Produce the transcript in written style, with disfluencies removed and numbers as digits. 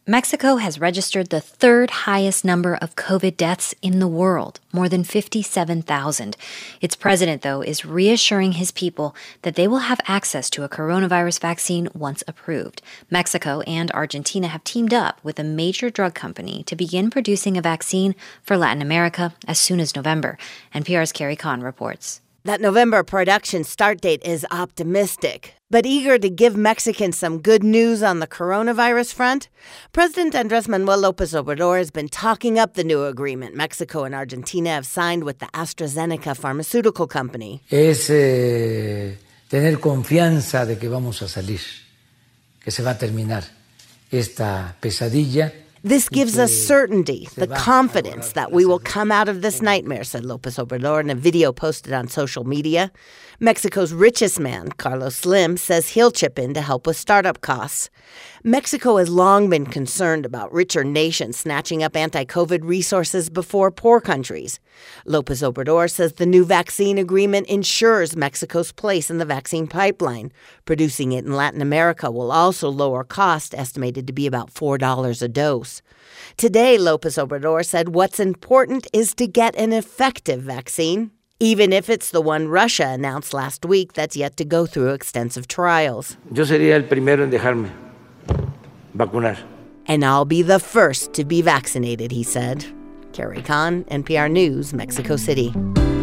Mexico has registered the third highest number of COVID deaths in the world, more than 57,000. Its president, though, is reassuring his people that they will have access to a coronavirus vaccine once approved. Mexico and Argentina have teamed up with a major drug company to begin producing a vaccine for Latin America as soon as November. NPR's Carrie Kahn reports. That November production start date is optimistic, but eager to give Mexicans some good news on the coronavirus front, President Andrés Manuel López Obrador has been talking up the new agreement Mexico and Argentina have signed with the AstraZeneca pharmaceutical company. Es tener confianza de que vamos a salir, que se va a terminar esta pesadilla. This gives us certainty, the confidence that we will come out of this nightmare, said López Obrador in a video posted on social media. Mexico's richest man, Carlos Slim, says he'll chip in to help with startup costs. Mexico has long been concerned about richer nations snatching up anti-COVID resources before poor countries. López Obrador says the new vaccine agreement ensures Mexico's place in the vaccine pipeline. Producing it in Latin America will also lower cost, estimated to be about $4 a dose. Today, López Obrador said what's important is to get an effective vaccine, even if it's the one Russia announced last week that's yet to go through extensive trials. Yo sería el primero en dejarme vacunar. And I'll be the first to be vaccinated, he said. Carrie Kahn, NPR News, Mexico City.